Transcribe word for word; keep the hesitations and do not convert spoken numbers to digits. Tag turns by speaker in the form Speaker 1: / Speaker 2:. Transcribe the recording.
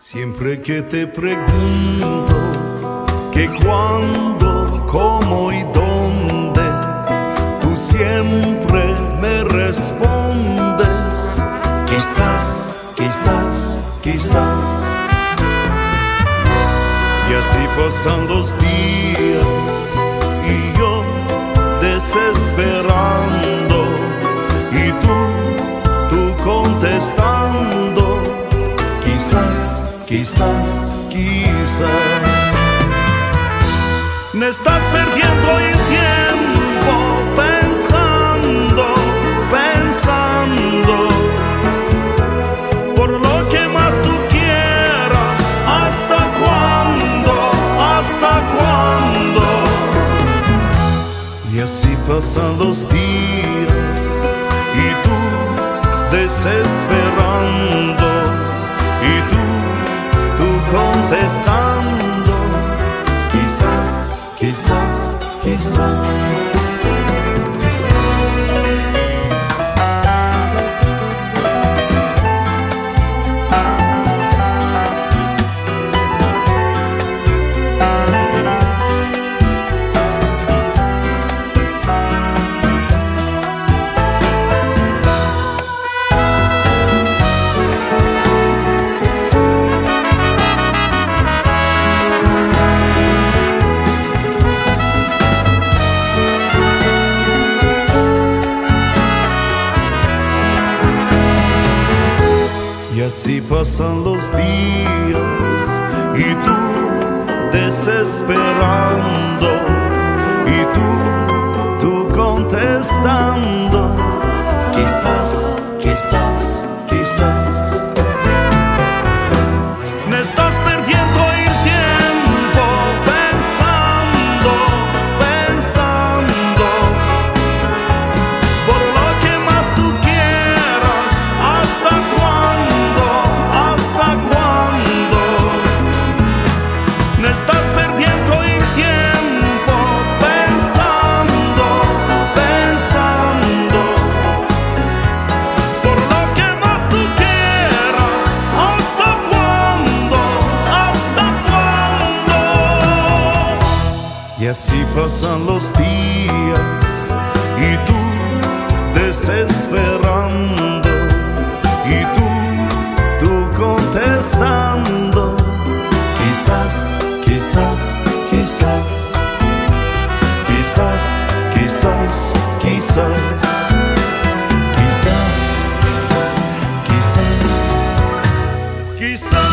Speaker 1: Siempre que te pregunto que cuándo, cómo y dónde, tú siempre me respondes quizás, quizás, quizás. Y así pasan los días y yo desesperando y tú, tú contestando quizás, quizás, quizás. Me estás perdiendo el tiempo pensando, pensando por lo que más tú quieras. ¿Hasta cuándo? ¿Hasta cuándo? Y así pasan los días y tú desesperando y tú, tú contestando quizás, quizás, quizás. Y así pasan los días y tú desesperando y tú, tú contestando quizás, quizás, quizás. Me estás perdiendo el tiempo pensando, pensando por lo que más tú quieras. ¿Hasta cuándo? ¿Hasta cuándo? Me estás perdiendo el tiempo pensando, pensando por lo que más tú quieras. ¿Hasta cuándo? ¿Hasta cuándo? Y así pasan los días y tú desesperando y tú, tú contestando quizás, quizás, quizás, quizás, quizás, quizás, quizás, quizás, quizás.